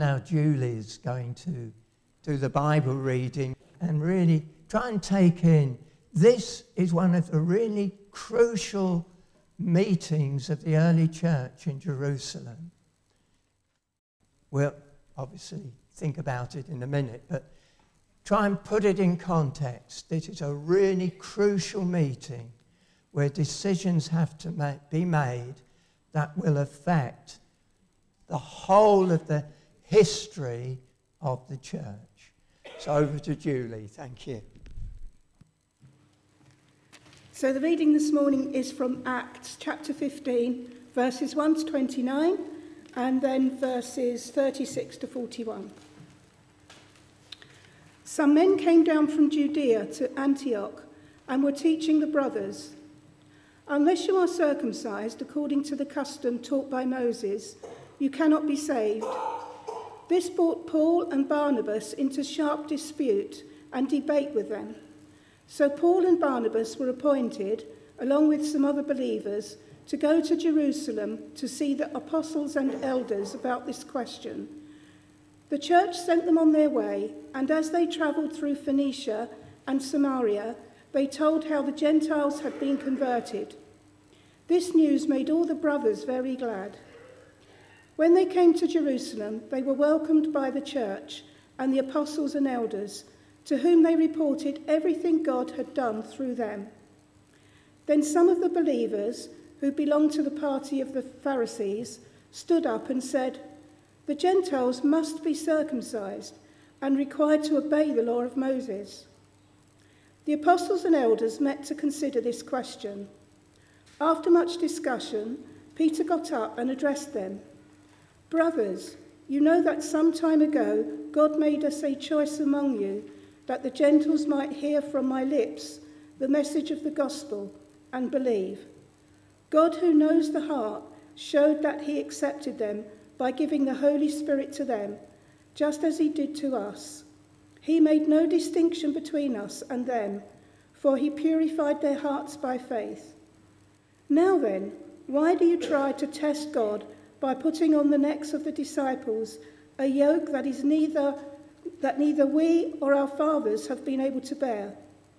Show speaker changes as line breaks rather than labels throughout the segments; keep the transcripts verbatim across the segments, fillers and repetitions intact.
Now Julie's going to do the Bible reading and really try and take in. This is one of the really crucial meetings of the early church in Jerusalem. We'll obviously think about it in a minute, but try and put it in context. This is a really crucial meeting where decisions have to ma- be made that will affect the whole of the history of the church. So over to Julie. Thank you.
So the reading this morning is from Acts chapter fifteen, verses one to twenty-nine, and then verses thirty-six to forty-one. Some men came down from Judea to Antioch and were teaching the brothers, "Unless you are circumcised according to the custom taught by Moses, you cannot be saved." This brought Paul and Barnabas into sharp dispute and debate with them. So Paul and Barnabas were appointed, along with some other believers, to go to Jerusalem to see the apostles and elders about this question. The church sent them on their way, and as they travelled through Phoenicia and Samaria, they told how the Gentiles had been converted. This news made all the brothers very glad. When they came to Jerusalem, they were welcomed by the church and the apostles and elders, to whom they reported everything God had done through them. Then some of the believers, who belonged to the party of the Pharisees, stood up and said, "The Gentiles must be circumcised and required to obey the law of Moses." The apostles and elders met to consider this question. After much discussion, Peter got up and addressed them. "Brothers, you know that some time ago God made us a choice among you, that the Gentiles might hear from my lips the message of the gospel and believe. God, who knows the heart, showed that he accepted them by giving the Holy Spirit to them, just as he did to us. He made no distinction between us and them, for he purified their hearts by faith. Now then, why do you try to test God by putting on the necks of the disciples a yoke that is neither that neither we or our fathers have been able to bear?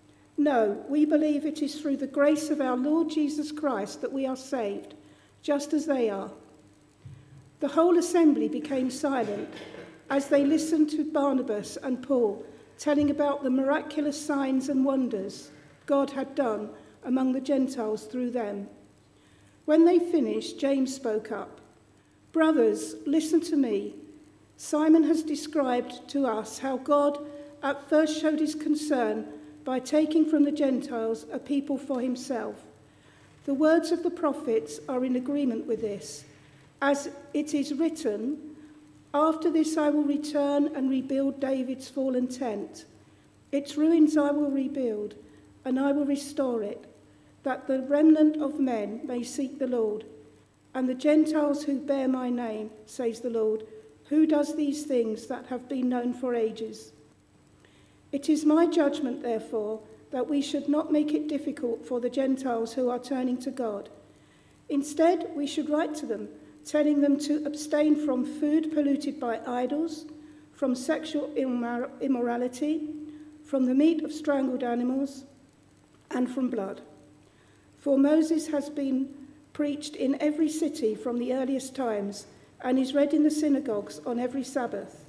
No, we believe it is through the grace of our Lord Jesus Christ that we are saved, just as they are." The whole assembly became silent as they listened to Barnabas and Paul telling about the miraculous signs and wonders God had done among the Gentiles through them. When they finished, James spoke up. "Brothers, listen to me. Simon has described to us how God at first showed his concern by taking from the Gentiles a people for himself. The words of the prophets are in agreement with this. As it is written, 'After this I will return and rebuild David's fallen tent. Its ruins I will rebuild, and I will restore it, that the remnant of men may seek the Lord. And the Gentiles who bear my name, says the Lord, who does these things that have been known for ages. It is my judgment, therefore, that we should not make it difficult for the Gentiles who are turning to God. Instead, we should write to them, telling them to abstain from food polluted by idols, from sexual immor- immorality, from the meat of strangled animals, and from blood. For Moses has been preached in every city from the earliest times, and is read in the synagogues on every Sabbath."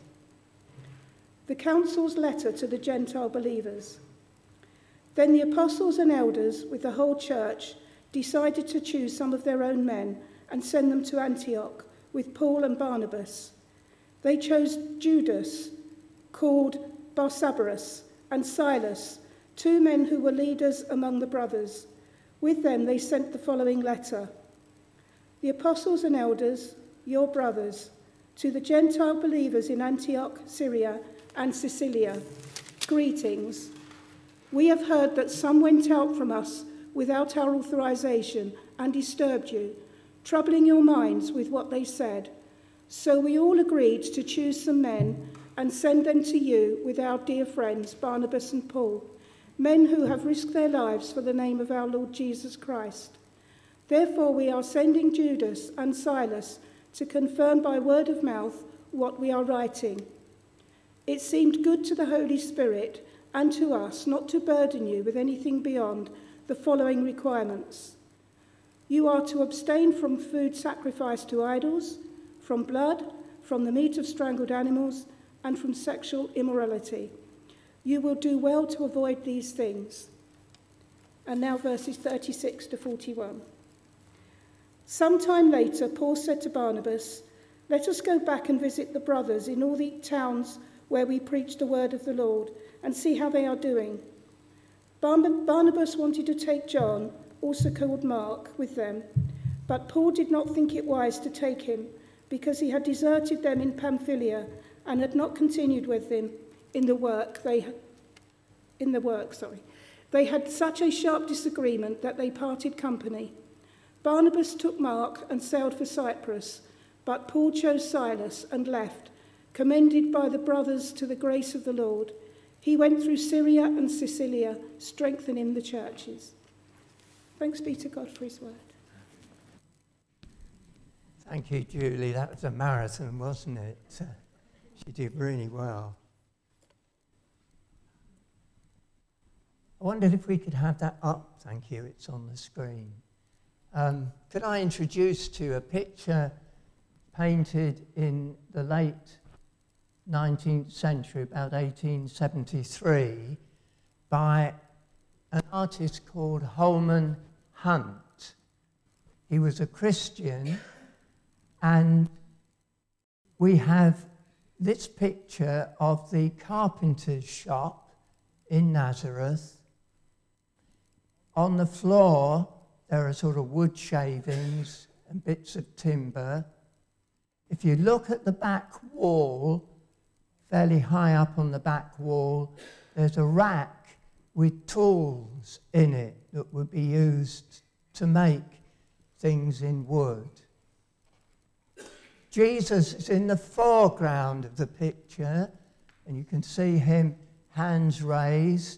The council's letter to the Gentile believers. Then the apostles and elders, with the whole church, decided to choose some of their own men and send them to Antioch with Paul and Barnabas. They chose Judas, called Barsabbas, and Silas, two men who were leaders among the brothers. With them they sent the following letter. "The apostles and elders, your brothers, to the Gentile believers in Antioch, Syria, and Cilicia, greetings. We have heard that some went out from us without our authorization and disturbed you, troubling your minds with what they said. So we all agreed to choose some men and send them to you with our dear friends Barnabas and Paul, men who have risked their lives for the name of our Lord Jesus Christ. Therefore we are sending Judas and Silas to confirm by word of mouth what we are writing. It seemed good to the Holy Spirit and to us not to burden you with anything beyond the following requirements. You are to abstain from food sacrificed to idols, from blood, from the meat of strangled animals, and from sexual immorality. You will do well to avoid these things. And now verses thirty-six to forty-one. Sometime later, Paul said to Barnabas, "Let us go back and visit the brothers in all the towns where we preach the word of the Lord, and see how they are doing." Barnabas wanted to take John, also called Mark, with them, but Paul did not think it wise to take him, because he had deserted them in Pamphylia and had not continued with them in the work they in the work, sorry. They had such a sharp disagreement that they parted company. Barnabas took Mark and sailed for Cyprus, but Paul chose Silas and left, commended by the brothers to the grace of the Lord. He went through Syria and Cilicia, strengthening the churches. Thanks be to God for his word.
Thank you, Julie. That was a marathon, wasn't it? Uh, she did really well. I wondered if we could have that up. Thank you. It's on the screen. Um, could I introduce to you a picture painted in the late nineteenth century, about eighteen seventy-three, by an artist called Holman Hunt. He was a Christian, and we have this picture of the carpenter's shop in Nazareth. On the floor, there are sort of wood shavings and bits of timber. If you look at the back wall, fairly high up on the back wall, there's a rack with tools in it that would be used to make things in wood. Jesus is in the foreground of the picture, and you can see him, hands raised.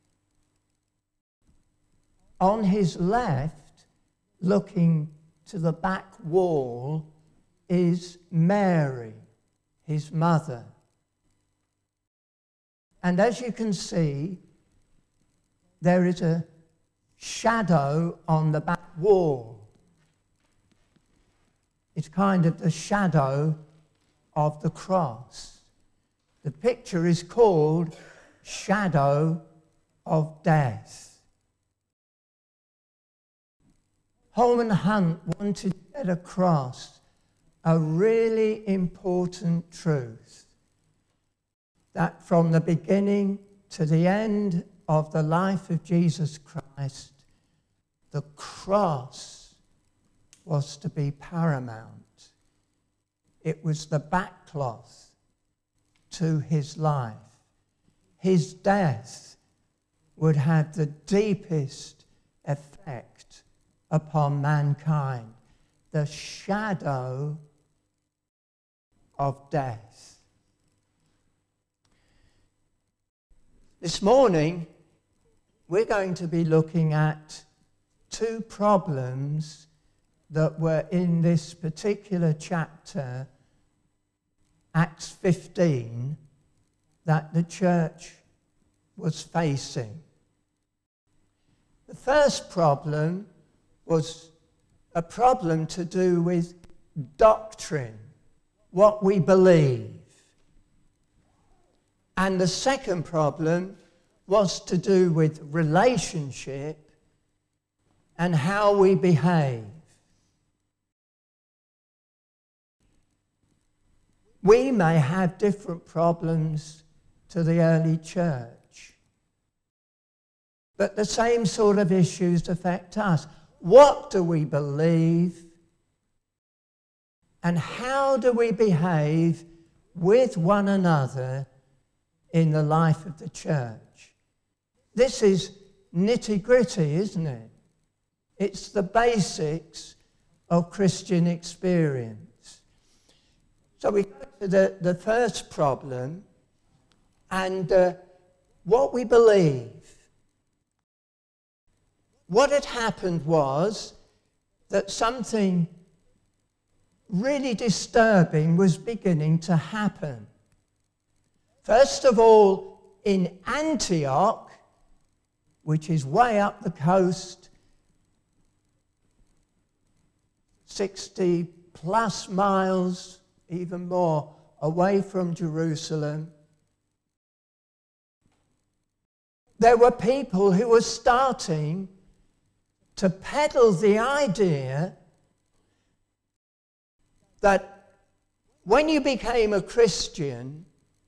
On his left, looking to the back wall, is Mary, his mother. And as you can see, there is a shadow on the back wall. It's kind of the shadow of the cross. The picture is called Shadow of Death. Holman Hunt wanted to get across a really important truth, that from the beginning to the end of the life of Jesus Christ, the cross was to be paramount. It was the backcloth to his life. His death would have the deepest effect upon mankind, the shadow of death. This morning, we're going to be looking at two problems that were in this particular chapter, Acts fifteen, that the church was facing. The first problem was a problem to do with doctrine, what we believe. And the second problem was to do with relationship and how we behave. We may have different problems to the early church, but the same sort of issues affect us. What do we believe? And how do we behave with one another in the life of the church? This is nitty-gritty, isn't it? It's the basics of Christian experience. So we go to the, the first problem, and uh, what we believe. What had happened was that something really disturbing was beginning to happen. First of all, in Antioch, which is way up the coast, sixty plus miles, even more, away from Jerusalem, there were people who were starting to peddle the idea that when you became a Christian,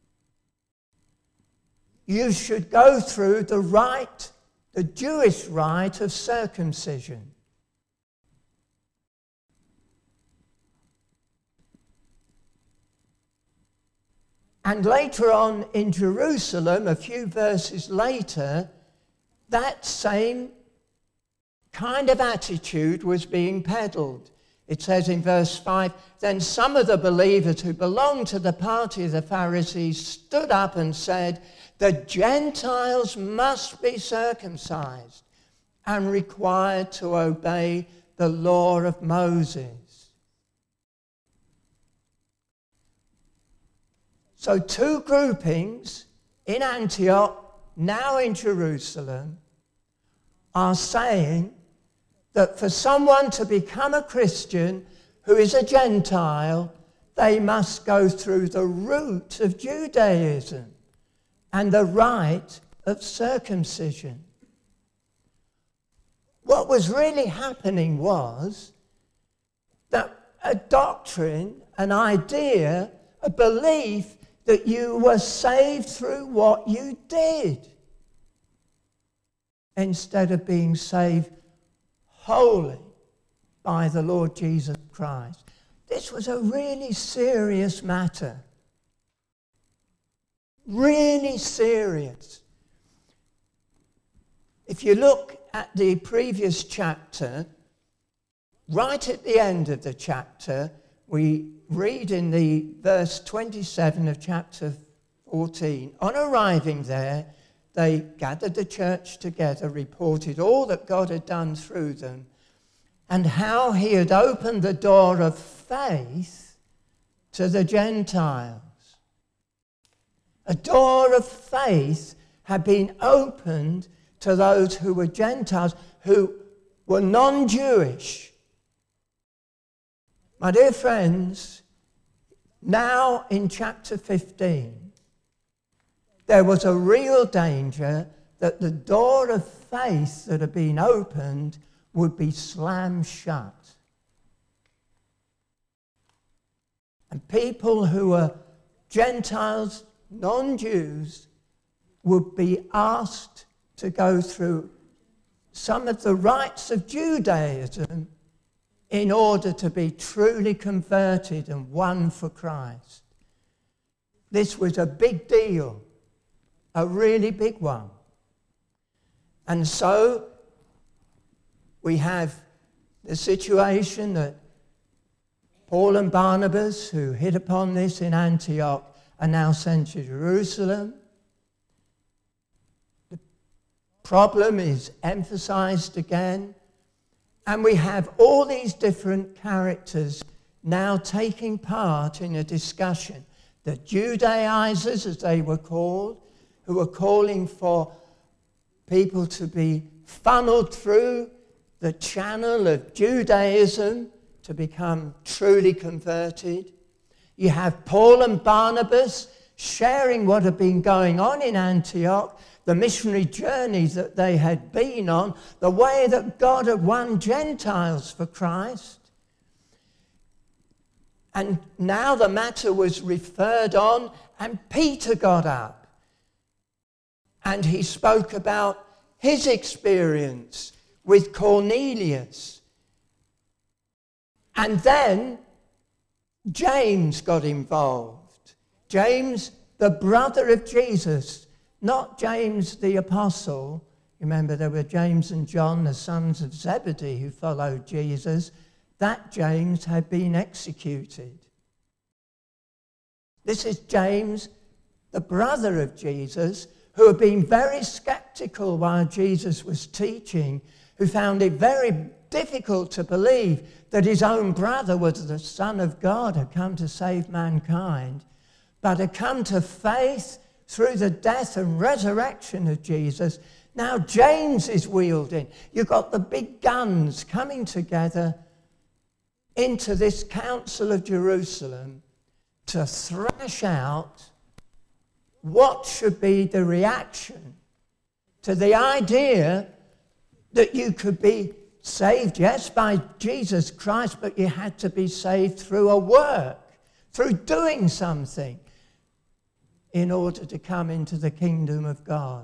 you should go through the rite, the Jewish rite of circumcision. And later on in Jerusalem, a few verses later, that same kind of attitude was being peddled. It says in verse five, then some of the believers who belonged to the party of the Pharisees stood up and said, the Gentiles must be circumcised and required to obey the law of Moses. So two groupings in Antioch, now in Jerusalem, are saying that for someone to become a Christian who is a Gentile, they must go through the route of Judaism and the rite of circumcision. What was really happening was that a doctrine, an idea, a belief that you were saved through what you did, instead of being saved wholly by the Lord Jesus Christ. This was a really serious matter. Really serious. If you look at the previous chapter, right at the end of the chapter, we read in the verse twenty-seven of chapter fourteen, on arriving there, they gathered the church together, reported all that God had done through them, and how he had opened the door of faith to the Gentiles. A door of faith had been opened to those who were Gentiles, who were non-Jewish. My dear friends, now in chapter fifteen, there was a real danger that the door of faith that had been opened would be slammed shut. And people who were Gentiles, non-Jews, would be asked to go through some of the rites of Judaism in order to be truly converted and won for Christ. This was a big deal. A really big one. And so we have the situation that Paul and Barnabas, who hit upon this in Antioch, are now sent to Jerusalem. The problem is emphasized again. And we have all these different characters now taking part in a discussion. The Judaizers, as they were called, who were calling for people to be funneled through the channel of Judaism to become truly converted. You have Paul and Barnabas sharing what had been going on in Antioch, the missionary journeys that they had been on, the way that God had won Gentiles for Christ. And now the matter was referred on, and Peter got up. And he spoke about his experience with Cornelius. And then James got involved. James, the brother of Jesus, not James the apostle. Remember, there were James and John, the sons of Zebedee, who followed Jesus. That James had been executed. This is James, the brother of Jesus, who had been very skeptical while Jesus was teaching, who found it very difficult to believe that his own brother was the Son of God, had come to save mankind, but had come to faith through the death and resurrection of Jesus. Now James is wheeled in. You've got the big guns coming together into this Council of Jerusalem to thrash out what should be the reaction to the idea that you could be saved, yes, by Jesus Christ, but you had to be saved through a work, through doing something in order to come into the kingdom of God.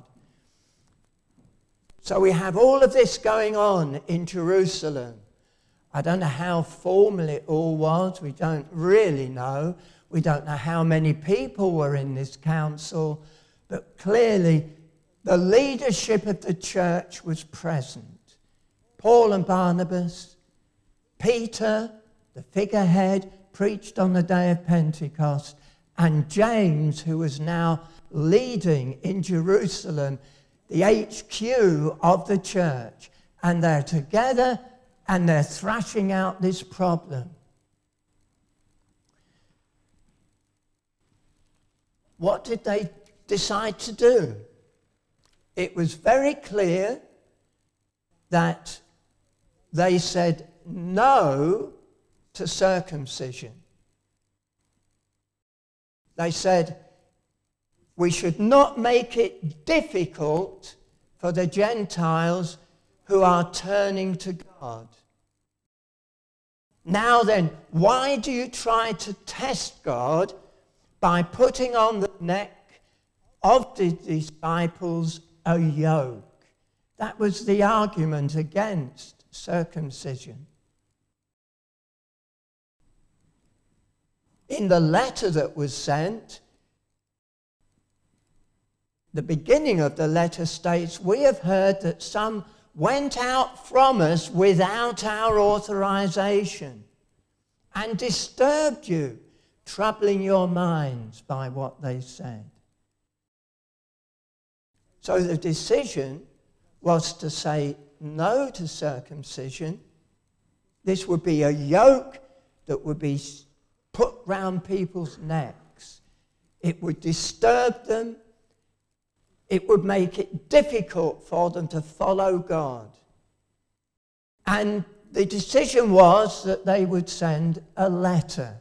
So we have all of this going on in Jerusalem. I don't know how formal it all was. We don't really know. We don't know how many people were in this council, but clearly the leadership of the church was present. Paul and Barnabas, Peter, the figurehead, preached on the day of Pentecost, and James, who was now leading in Jerusalem, the H Q of the church. And they're together and they're thrashing out this problem. What did they decide to do? It was very clear that they said no to circumcision. They said we should not make it difficult for the Gentiles who are turning to God. Now then, why do you try to test God by putting on the neck of the disciples a yoke? That was the argument against circumcision. In the letter that was sent, the beginning of the letter states, "We have heard that some went out from us without our authorization and disturbed you, troubling your minds by what they said." So the decision was to say no to circumcision. This would be a yoke that would be put round people's necks. It would disturb them. It would make it difficult for them to follow God. And the decision was that they would send a letter.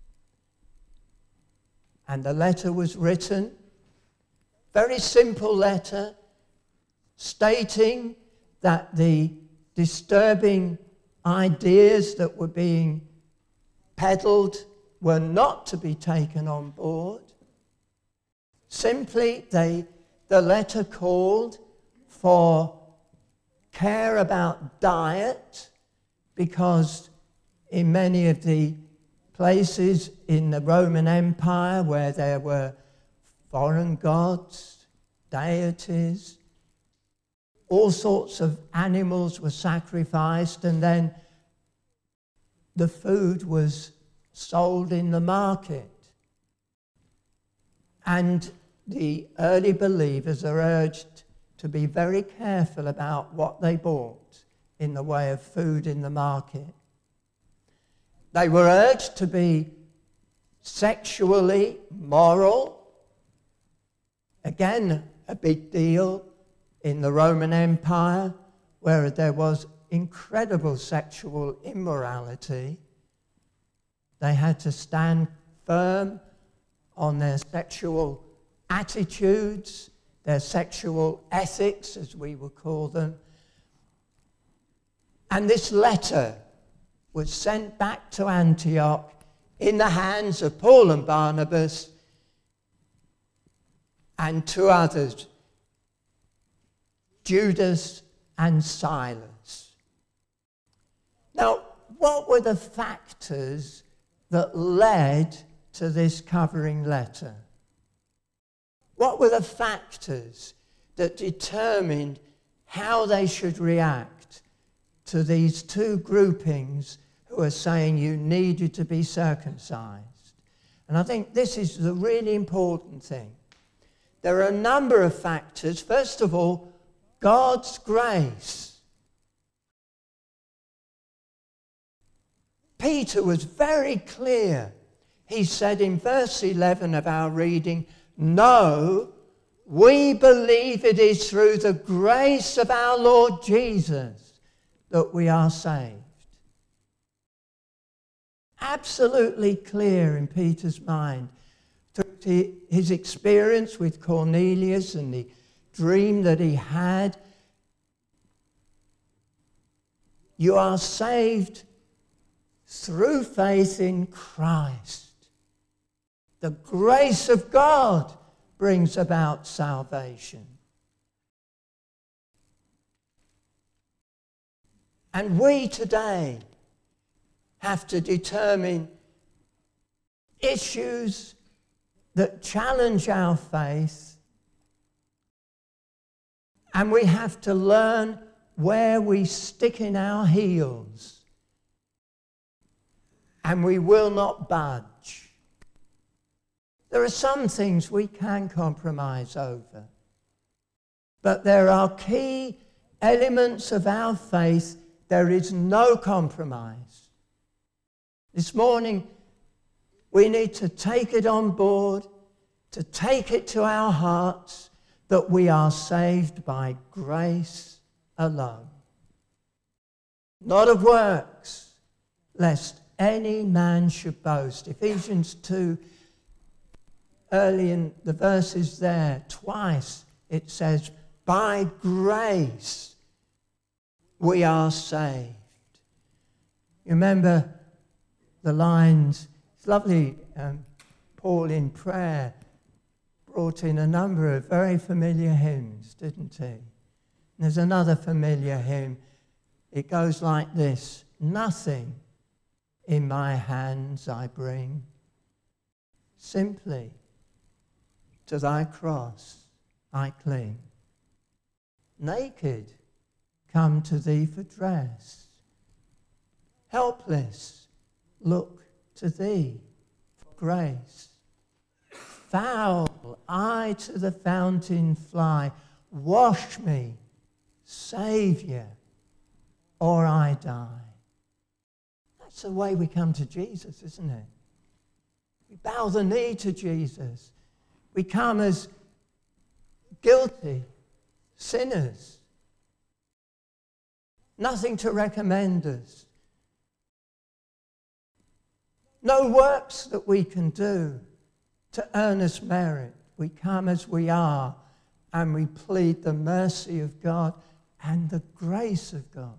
And the letter was written, very simple letter, stating that the disturbing ideas that were being peddled were not to be taken on board. Simply, they, the letter called for care about diet, because in many of the places in the Roman Empire where there were foreign gods, deities, all sorts of animals were sacrificed, and then the food was sold in the market. And the early believers are urged to be very careful about what they bought in the way of food in the market. They were urged to be sexually moral. Again, a big deal in the Roman Empire, where there was incredible sexual immorality. They had to stand firm on their sexual attitudes, their sexual ethics, as we would call them. And this letter was sent back to Antioch in the hands of Paul and Barnabas and two others, Judas and Silas. Now, what were the factors that led to this covering letter? What were the factors that determined how they should react to these two groupings who are saying you needed to be circumcised? And I think this is the really important thing. There are a number of factors. First of all, God's grace. Peter was very clear. He said in verse eleven of our reading, "No, we believe it is through the grace of our Lord Jesus that we are saved." Absolutely clear in Peter's mind. To his experience with Cornelius and the dream that he had. You are saved through faith in Christ. The grace of God brings about salvation. And we today have to determine issues that challenge our faith, and we have to learn where we stick in our heels, and we will not budge. There are some things we can compromise over, but there are key elements of our faith there is no compromise. This morning, we need to take it on board, to take it to our hearts, that we are saved by grace alone. Not of works, lest any man should boast. Ephesians two, early in the verses there, twice it says, by grace we are saved. You remember the lines, it's lovely, um, Paul in prayer brought in a number of very familiar hymns, didn't he? And there's another familiar hymn. It goes like this: nothing in my hands I bring, simply to thy cross I cling. Naked, come to thee for dress. Helpless, look to thee for grace. Foul, I to the fountain fly. Wash me, Saviour, or I die. That's the way we come to Jesus, isn't it? We bow the knee to Jesus. We come as guilty sinners. Nothing to recommend us. No works that we can do to earn us merit. We come as we are, and we plead the mercy of God and the grace of God.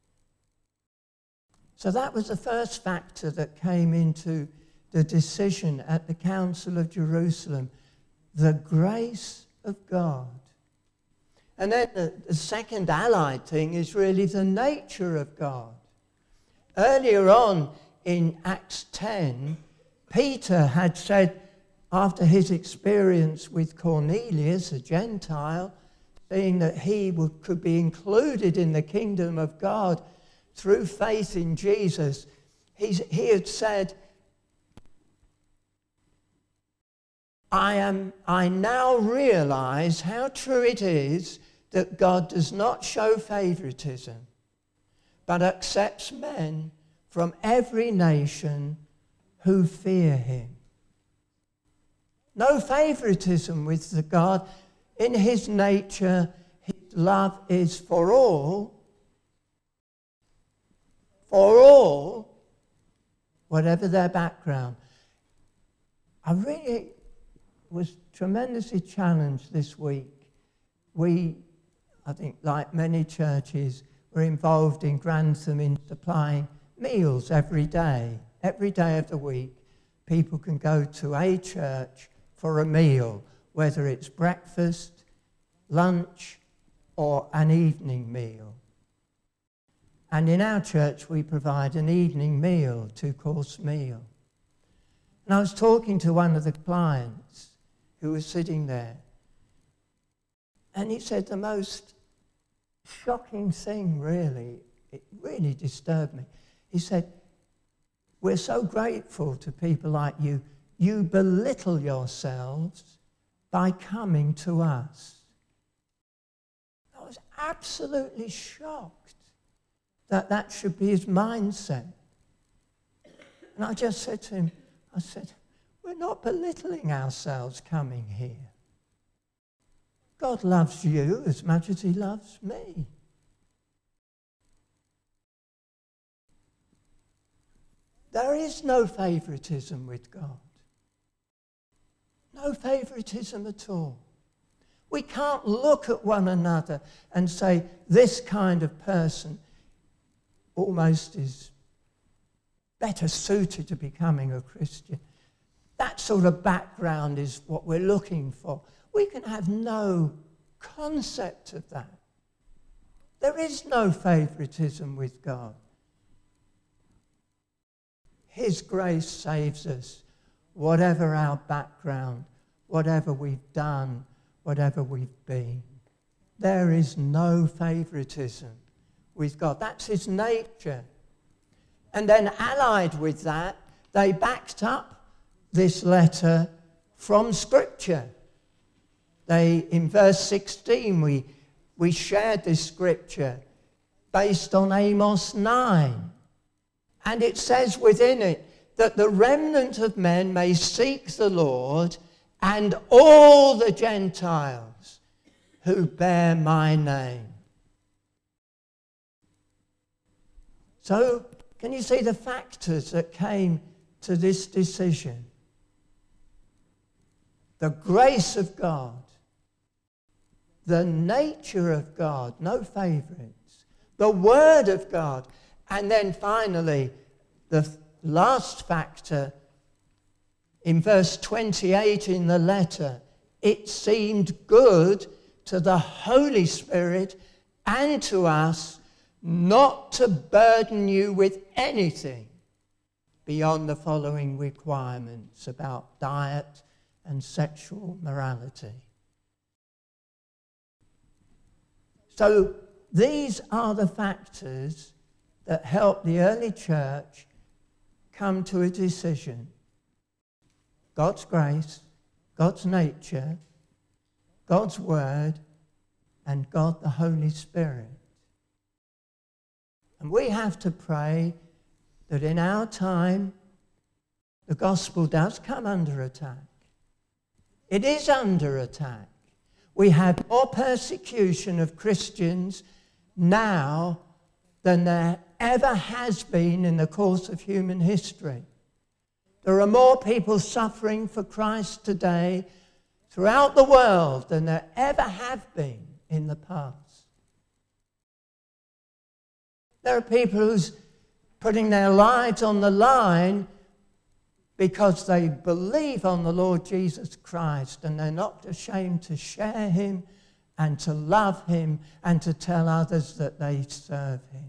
So that was the first factor that came into the decision at the Council of Jerusalem, the grace of God. And then the, the second allied thing is really the nature of God. Earlier on in Acts ten, Peter had said, after his experience with Cornelius, a Gentile, seeing that he would, could be included in the kingdom of God through faith in Jesus, he's, he had said, I am. I now realize how true it is that God does not show favoritism, but accepts men from every nation who fear him. No favoritism with the God. In his nature, his love is for all, for all, whatever their background. I really was tremendously challenged this week. We, I think, like many churches, were involved in Grantham in supplying meals every day. Every day of the week, people can go to a church for a meal, whether it's breakfast, lunch, or an evening meal. And in our church, we provide an evening meal, two-course meal. And I was talking to one of the clients who was sitting there, and he said the most shocking thing, really, it really disturbed me. He said, we're so grateful to people like you. You belittle yourselves by coming to us. I was absolutely shocked that that should be his mindset. And I just said to him, I said, we're not belittling ourselves coming here. God loves you as much as he loves me. There is no favoritism with God. No favoritism at all. We can't look at one another and say, this kind of person almost is better suited to becoming a Christian. That sort of background is what we're looking for. We can have no concept of that. There is no favoritism with God. His grace saves us, whatever our background, whatever we've done, whatever we've been. There is no favoritism with God. That's his nature. And then allied with that, they backed up this letter from Scripture. They, in verse sixteen, we, we shared this Scripture based on Amos nine. And it says within it that the remnant of men may seek the Lord, and all the Gentiles who bear my name. So, can you see the factors that came to this decision? The grace of God, the nature of God, no favorites, the Word of God, and then finally, the last factor, in verse twenty-eight in the letter, it seemed good to the Holy Spirit and to us not to burden you with anything beyond the following requirements about diet and sexual morality. So these are the factors that helped the early church come to a decision. God's grace, God's nature, God's word, and God the Holy Spirit. And we have to pray that in our time, the gospel does come under attack. It is under attack. We have more persecution of Christians now than there ever has been in the course of human history. There are more people suffering for Christ today throughout the world than there ever have been in the past. There are people who's putting their lives on the line because they believe on the Lord Jesus Christ, and they're not ashamed to share him and to love him and to tell others that they serve him.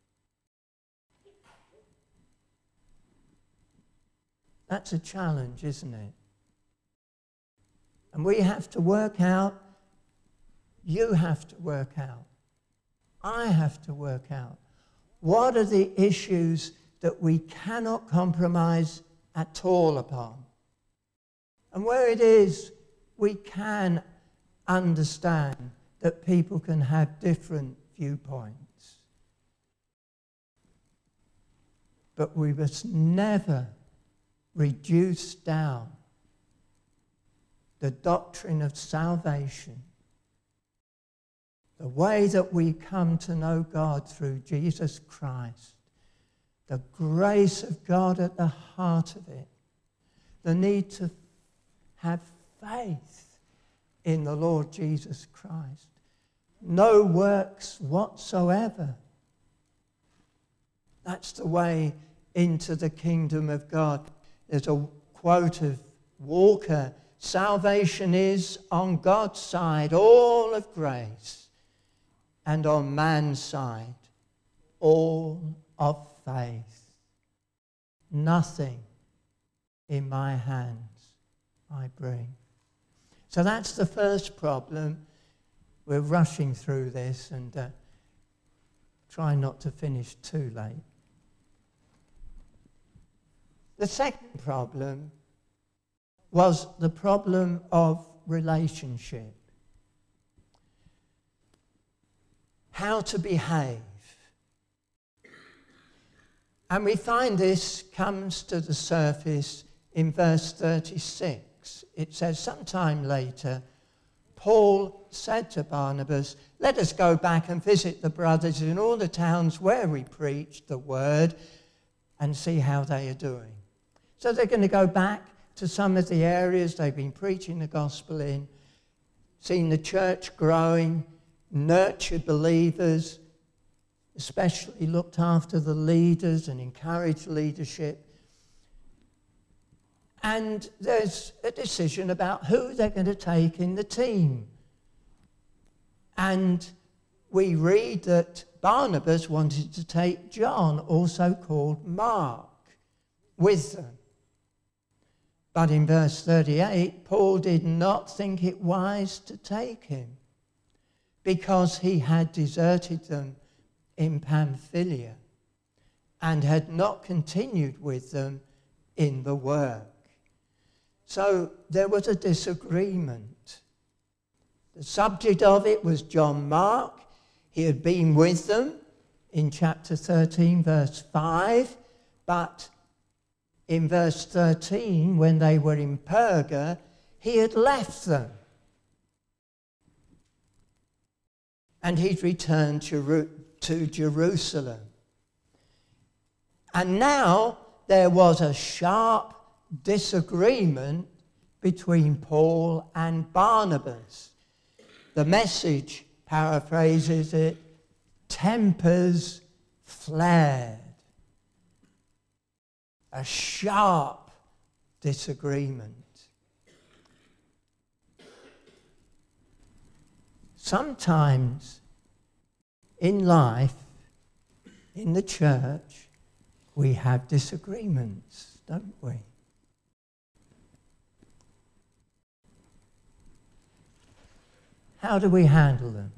That's a challenge, isn't it? And we have to work out, you have to work out, I have to work out, what are the issues that we cannot compromise at all upon? And where it is, we can understand that people can have different viewpoints. But we must never reduce down the doctrine of salvation, the way that we come to know God through Jesus Christ, the grace of God at the heart of it, the need to have faith in the Lord Jesus Christ, no works whatsoever. That's the way into the kingdom of God. There's a quote of Walker: salvation is on God's side all of grace, and on man's side all of faith. Nothing in my hands I bring. So that's the first problem. We're rushing through this and uh, trying not to finish too late. The second problem was the problem of relationship. How to behave. And we find this comes to the surface in verse thirty-six. It says, sometime later, Paul said to Barnabas, let us go back and visit the brothers in all the towns where we preached the word and see how they are doing. So they're going to go back to some of the areas they've been preaching the gospel in, seen the church growing, nurtured believers, especially looked after the leaders and encouraged leadership. And there's a decision about who they're going to take in the team. And we read that Barnabas wanted to take John, also called Mark, with them. But in verse thirty-eight, Paul did not think it wise to take him because he had deserted them in Pamphylia and had not continued with them in the work. So there was a disagreement. The subject of it was John Mark. He had been with them in chapter thirteen, verse five, but in verse thirteen, when they were in Perga, he had left them. And he'd returned to, to Jerusalem. And now there was a sharp disagreement between Paul and Barnabas. The Message paraphrases it, tempers flared. A sharp disagreement. Sometimes in life, in the church, we have disagreements, don't we? How do we handle them?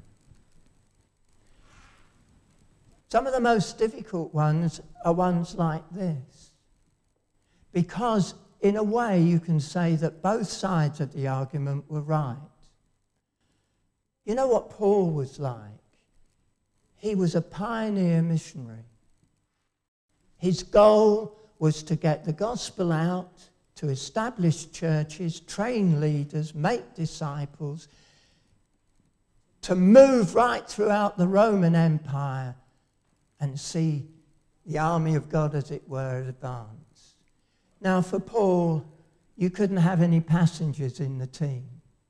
Some of the most difficult ones are ones like this. Because in a way you can say that both sides of the argument were right. You know what Paul was like? He was a pioneer missionary. His goal was to get the gospel out, to establish churches, train leaders, make disciples, to move right throughout the Roman Empire and see the army of God, as it were, advance. Now, for Paul, you couldn't have any passengers in the team.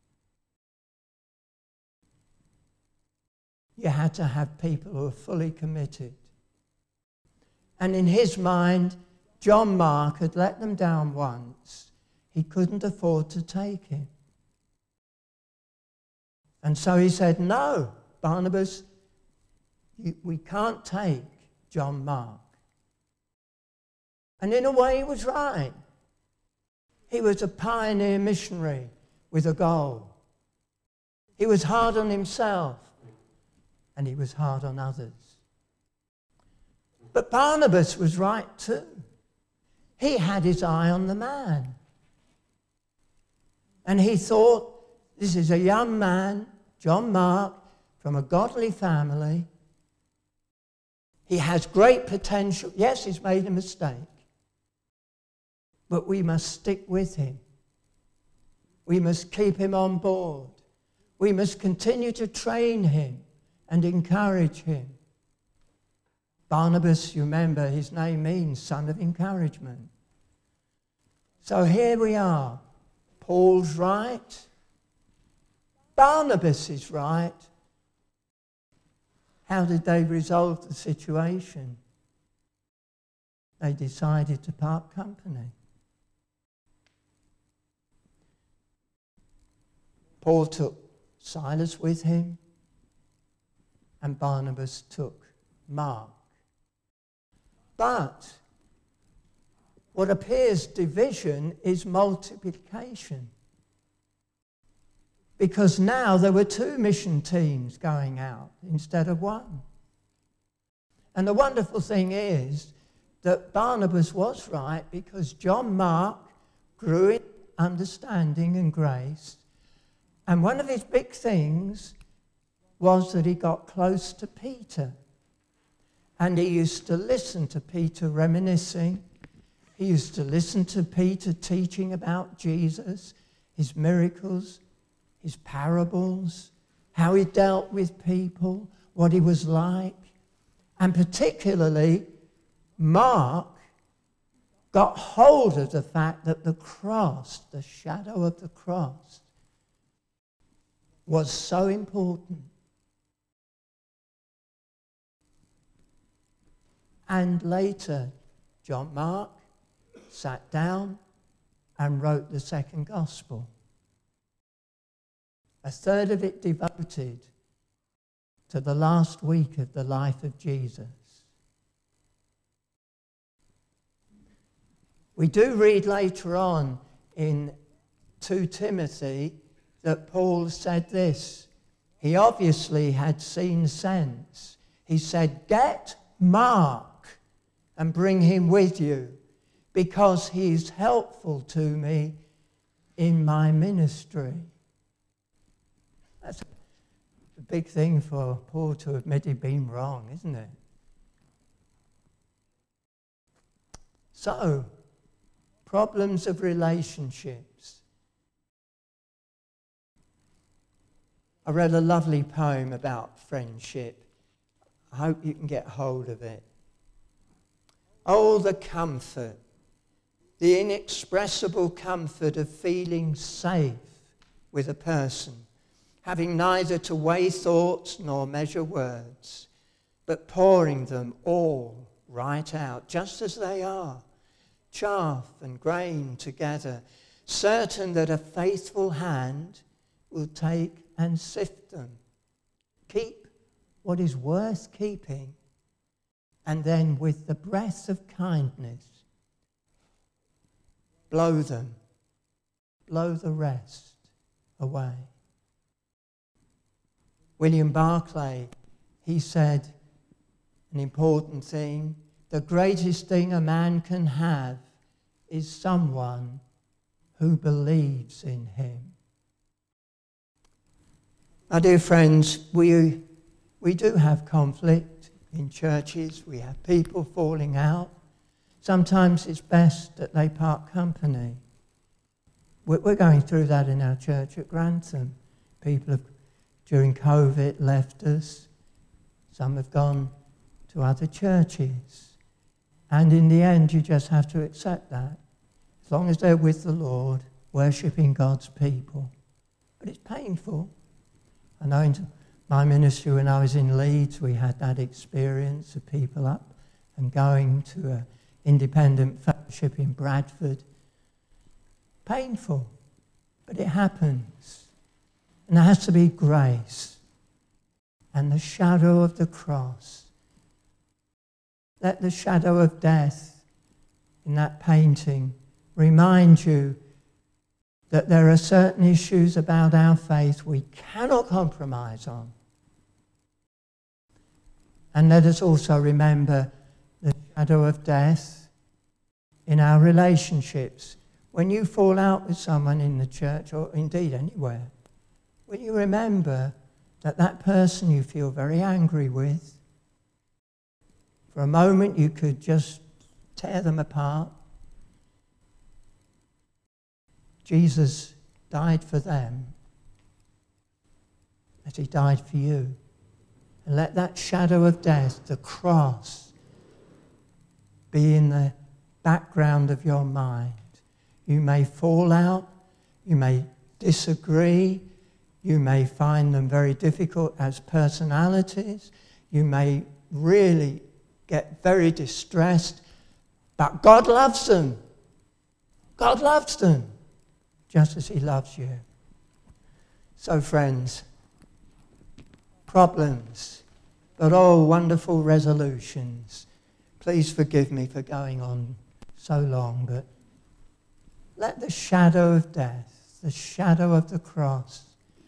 You had to have people who were fully committed. And in his mind, John Mark had let them down once. He couldn't afford to take him. And so he said, no, Barnabas, you, we can't take John Mark. And in a way, he was right. He was a pioneer missionary with a goal. He was hard on himself, and he was hard on others. But Barnabas was right too. He had his eye on the man. And he thought, this is a young man, John Mark, from a godly family. He has great potential. Yes, he's made a mistake. But we must stick with him. We must keep him on board. We must continue to train him and encourage him. Barnabas, you remember, his name means son of encouragement. So here we are. Paul's right. Barnabas is right. How did they resolve the situation? They decided to part company. Paul took Silas with him, and Barnabas took Mark. But what appears division is multiplication. Because now there were two mission teams going out instead of one. And the wonderful thing is that Barnabas was right, because John Mark grew in understanding and grace. And one of his big things was that he got close to Peter. And he used to listen to Peter reminiscing. He used to listen to Peter teaching about Jesus, his miracles, his parables, how he dealt with people, what he was like. And particularly, Mark got hold of the fact that the cross, the shadow of the cross, was so important. And later, John Mark sat down and wrote the second gospel. A third of it devoted to the last week of the life of Jesus. We do read later on in Second Timothy that Paul said this. He obviously had seen sense. He said, "Get Mark and bring him with you, because he's helpful to me in my ministry." That's a big thing for Paul to admit he'd been wrong, isn't it? So, problems of relationships. I read a lovely poem about friendship. I hope you can get hold of it. Oh, the comfort, the inexpressible comfort of feeling safe with a person, having neither to weigh thoughts nor measure words, but pouring them all right out, just as they are, chaff and grain together, certain that a faithful hand will take and sift them. Keep what is worth keeping, and then with the breath of kindness, blow them, blow the rest away. William Barclay, he said an important thing: the greatest thing a man can have is someone who believes in him. My dear friends, we, we do have conflict in churches. We have people falling out. Sometimes it's best that they part company. We're, we're going through that in our church at Grantham. People have, during COVID, left us. Some have gone to other churches. And in the end, you just have to accept that. As long as they're with the Lord, worshipping God's people. But it's painful. I know in my ministry when I was in Leeds, we had that experience of people up and going to an independent fellowship in Bradford. Painful, but it happens. And there has to be grace and the shadow of the cross. Let the shadow of death in that painting remind you that there are certain issues about our faith we cannot compromise on. And let us also remember the shadow of death in our relationships. When you fall out with someone in the church, or indeed anywhere, will you remember that that person you feel very angry with, for a moment you could just tear them apart. Jesus died for them as he died for you. And let that shadow of death, the cross, be in the background of your mind. You may fall out, you may disagree, you may find them very difficult as personalities, you may really get very distressed, but God loves them. God loves them, just as he loves you. So friends, problems, but oh, wonderful resolutions. Please forgive me for going on so long, but let the shadow of death, the shadow of the cross,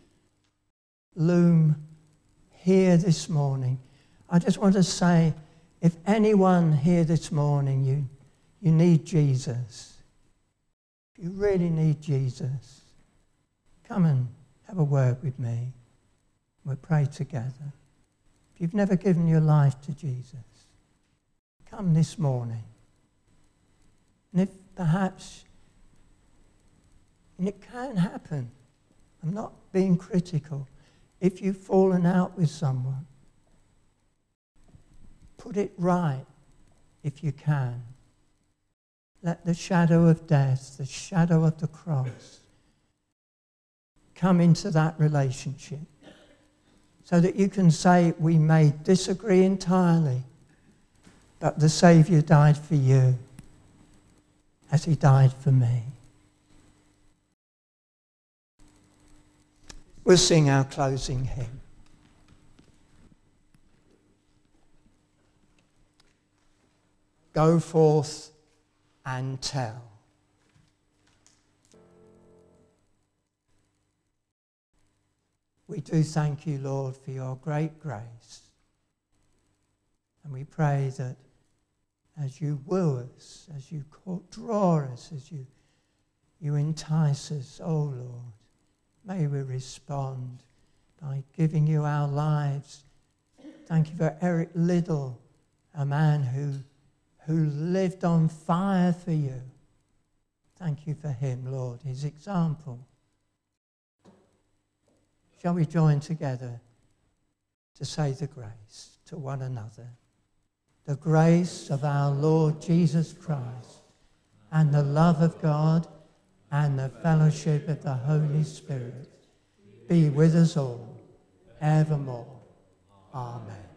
loom here this morning. I just want to say, if anyone here this morning, you, you need Jesus, if you really need Jesus, come and have a word with me. We'll pray together. If you've never given your life to Jesus, come this morning. And if perhaps, and it can happen, I'm not being critical, if you've fallen out with someone, put it right if you can. Let the shadow of death, the shadow of the cross, come into that relationship so that you can say, we may disagree entirely, but the Saviour died for you as he died for me. We'll sing our closing hymn. Go forth and tell. We do thank you, Lord, for your great grace. And we pray that as you woo us, as you call, draw us, as you, you entice us, oh Lord, may we respond by giving you our lives. Thank you for Eric Liddell, a man who, who lived on fire for you. Thank you for him, Lord, his example. Shall we join together to say the grace to one another? The grace of our Lord Jesus Christ and the love of God and the fellowship of the Holy Spirit be with us all evermore. Amen.